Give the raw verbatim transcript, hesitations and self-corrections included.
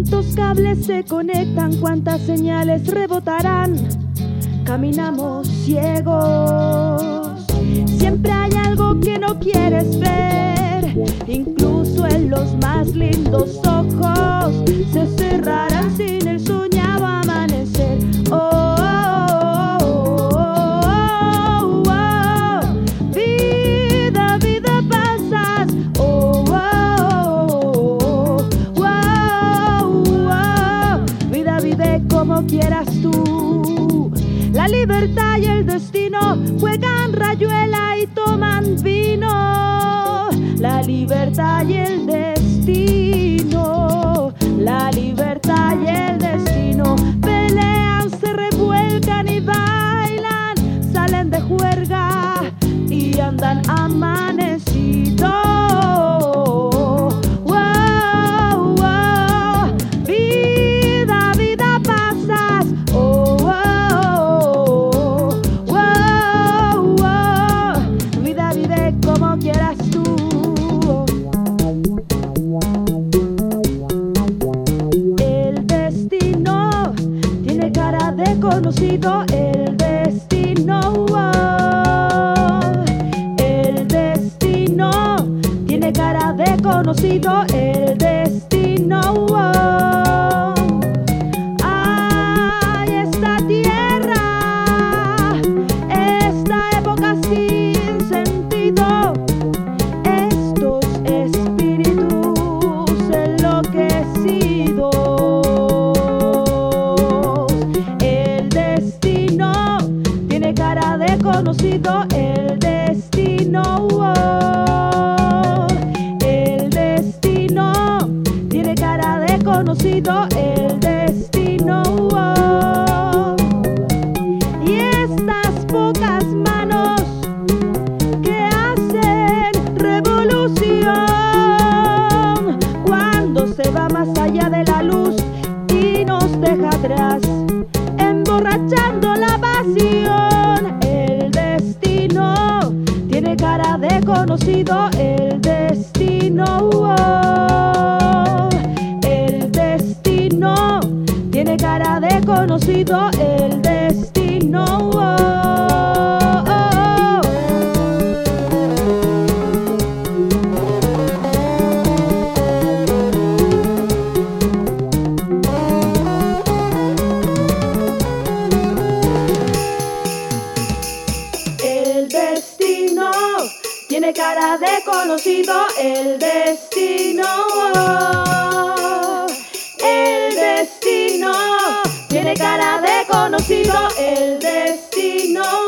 ¿Cuántos cables se conectan? ¿Cuántas señales rebotarán? Caminamos ciegos. Siempre hay algo que no quieres ver, incluso en los más lindos ojos. Se cerrarán sin el soñado amanecer. Oh, oh, oh, oh, oh. Vida, vida pasas. Oh, oh, oh, oh, oh. Vida, vive como quieras tú. La libertad y el destino juegan rayuela y toman vino. La libertad y el destino, la libertad y el destino pelean, se revuelcan y bailan, salen de juerga y andan amanecidos. Wow, wow. Vida, vida pasas. Oh, wow, wow, wow. Vida, vive como quieras tú. Conocido el destino, oh. El destino tiene cara de conocido, el destino, oh. Ay, esta tierra, esta época sin sentido, estos espíritus enloquecidos. Conocido el destino, oh. El destino tiene cara de conocido, el destino, oh. Y estas pocas manos que hacen revolución, cuando se va más allá de la luz y nos deja atrás, emborrachando la pasión. Cara de conocido, el destino, oh. El destino tiene cara de conocido, el destino, oh. El destino tiene cara de conocido, el destino, oh. El destino tiene cara de conocido, el destino.